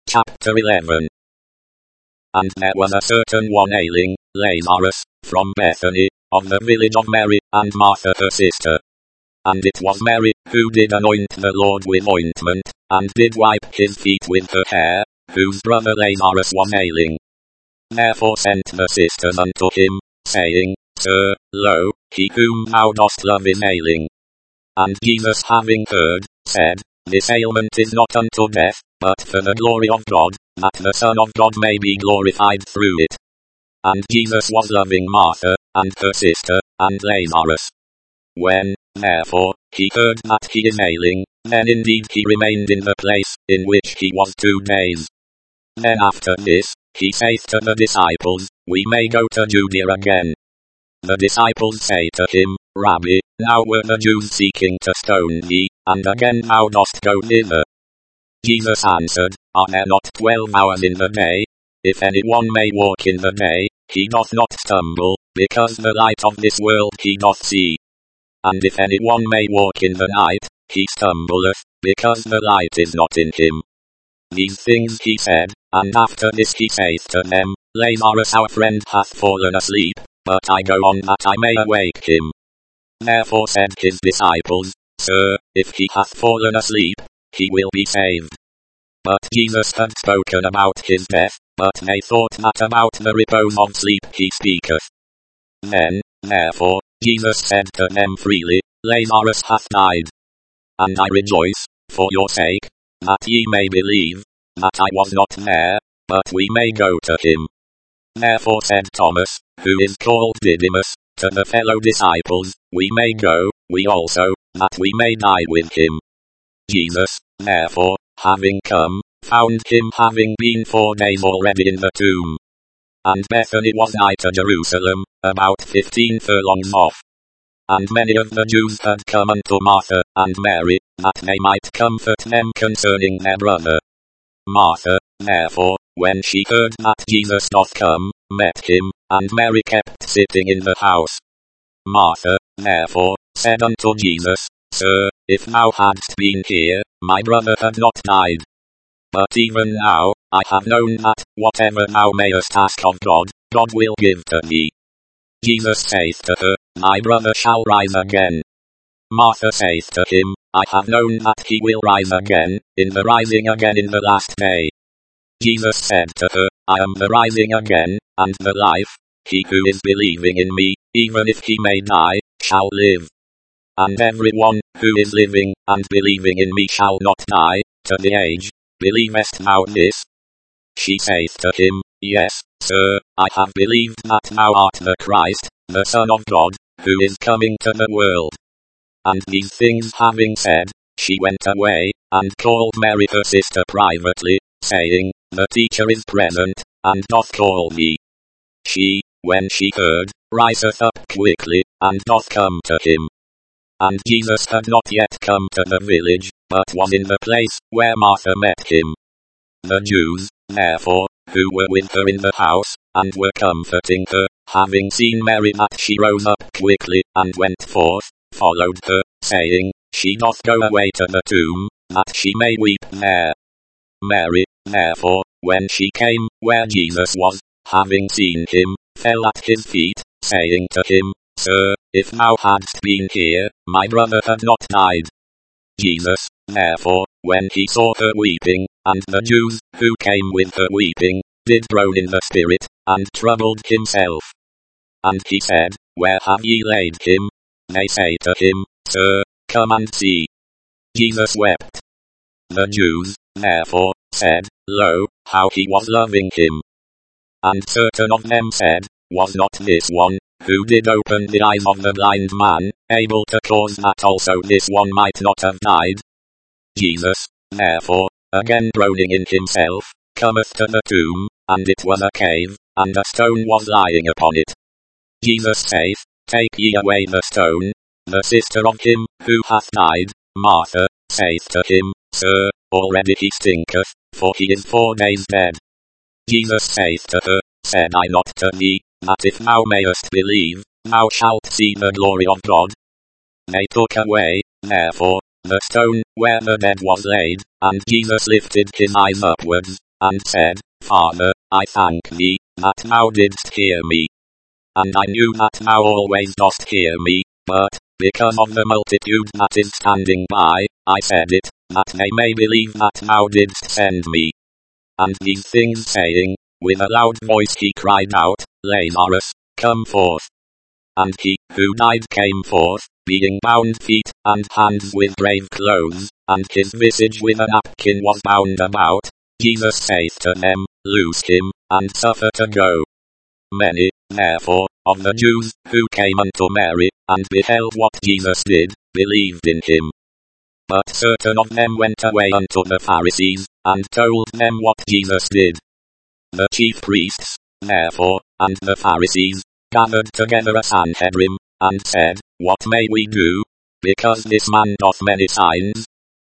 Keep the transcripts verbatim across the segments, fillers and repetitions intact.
Chapter eleven. And there was a certain one ailing, Lazarus, from Bethany, of the village of Mary, and Martha her sister. And it was Mary, who did anoint the Lord with ointment, and did wipe his feet with her hair, whose brother Lazarus was ailing. Therefore sent the sisters unto him, saying, Sir, lo, he whom thou dost love is ailing. And Jesus having heard, said, This ailment is not unto death, but for the glory of God, that the Son of God may be glorified through it. And Jesus was loving Martha, and her sister, and Lazarus. When, therefore, he heard that he is ailing, then indeed he remained in the place, in which he was two days. Then after this, he saith to the disciples, We may go to Judea again. The disciples say to him, Rabbi, now were the Jews seeking to stone thee, and again thou dost go thither. Jesus answered, Are there not twelve hours in the day? If any one may walk in the day, he doth not stumble, because the light of this world he doth see. And if any one may walk in the night, he stumbleth, because the light is not in him. These things he said, and after this he saith to them, Lazarus our friend hath fallen asleep, but I go on that I may awake him. Therefore said his disciples, Sir, if he hath fallen asleep, he will be saved. But Jesus had spoken about his death, but they thought that about the repose of sleep he speaketh. Then, therefore, Jesus said to them freely, Lazarus hath died. And I rejoice, for your sake, that ye may believe, that I was not there, but we may go to him. Therefore said Thomas, who is called Didymus, to the fellow disciples, We may go, we also, that we may die with him. Jesus, therefore, having come, found him having been four days already in the tomb. And Bethany was nigh to Jerusalem, about fifteen furlongs off. And many of the Jews had come unto Martha and Mary, that they might comfort them concerning their brother. Martha, therefore, when she heard that Jesus doth come, met him, and Mary kept sitting in the house. Martha, therefore, said unto Jesus, Sir, if thou hadst been here, my brother had not died. But even now, I have known that, whatever thou mayest ask of God, God will give to thee. Jesus saith to her, Thy brother shall rise again. Martha saith to him, I have known that he will rise again, in the rising again in the last day. Jesus said to her, I am the rising again, and the life. He who is believing in me, even if he may die, shall live. And every one, who is living, and believing in me shall not die, to the age. Believest thou this? She saith to him, Yes, sir, I have believed that thou art the Christ, the Son of God, who is coming to the world. And these things having said, she went away, and called Mary her sister privately, saying, The teacher is present, and doth call thee. She, when she heard, riseth up quickly, and doth come to him. And Jesus had not yet come to the village, but was in the place where Martha met him. The Jews, therefore, who were with her in the house, and were comforting her, having seen Mary that she rose up quickly, and went forth, followed her, saying, She doth go away to the tomb, that she may weep there. Mary, therefore, when she came where Jesus was, having seen him, fell at his feet, saying to him, Sir, if thou hadst been here, my brother had not died. Jesus, therefore, when he saw her weeping, and the Jews, who came with her weeping, did groan in the spirit, and troubled himself. And he said, Where have ye laid him? They say to him, Sir, come and see. Jesus wept. The Jews, therefore, said, Lo, how he was loving him. And certain of them said, Was not this one, who did open the eyes of the blind man, able to cause that also this one might not have died? Jesus, therefore, again groaning in himself, cometh to the tomb, and it was a cave, and a stone was lying upon it. Jesus saith, Take ye away the stone. The sister of him, who hath died, Martha, saith to him, Sir, already he stinketh, for he is four days dead. Jesus saith to her, Said I not to thee, that if thou mayest believe, thou shalt see the glory of God? They took away, therefore, the stone where the dead was laid, and Jesus lifted his eyes upwards, and said, Father, I thank thee, that thou didst hear me. And I knew that thou always dost hear me, but, because of the multitude that is standing by, I said it, that they may believe that thou didst send me. And these things saying, with a loud voice he cried out, Lazarus, come forth. And he, who died came forth, being bound feet and hands with grave clothes, and his visage with a napkin was bound about. Jesus saith to them, Loose him, and suffer to go. Many, therefore, of the Jews, who came unto Mary, and beheld what Jesus did, believed in him. But certain of them went away unto the Pharisees, and told them what Jesus did. The chief priests, therefore, and the Pharisees, gathered together a Sanhedrim, and said, What may we do? Because this man doth many signs.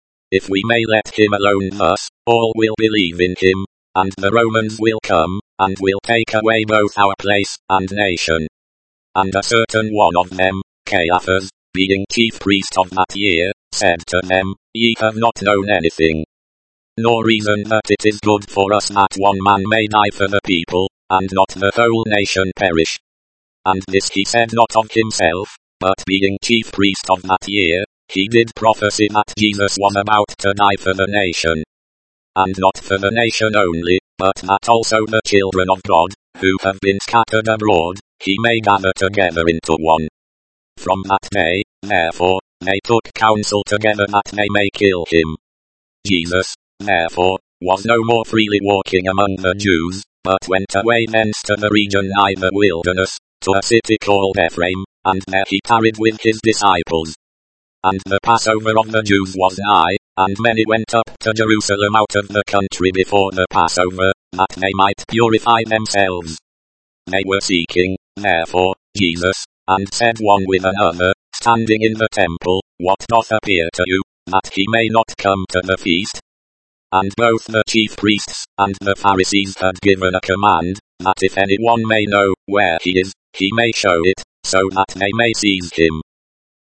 If we may let him alone thus, all will believe in him, and the Romans will come, and will take away both our place and nation. And a certain one of them, Caiaphas, being chief priest of that year, said to them, Ye have not known anything, nor reason that it is good for us that one man may die for the people, and not the whole nation perish. And this he said not of himself, but being chief priest of that year, he did prophesy that Jesus was about to die for the nation. And not for the nation only, but that also the children of God, who have been scattered abroad, he may gather together into one. From that day, therefore, they took counsel together that they may kill him. Jesus, therefore, was no more freely walking among the Jews, but went away thence to the region nigh the wilderness, to a city called Ephraim, and there he tarried with his disciples. And the Passover of the Jews was nigh, and many went up to Jerusalem out of the country before the Passover, that they might purify themselves. They were seeking, therefore, Jesus, and said one with another, standing in the temple, What doth appear to you, that he may not come to the feast? And both the chief priests and the Pharisees had given a command, that if any one may know where he is, he may show it, so that they may seize him.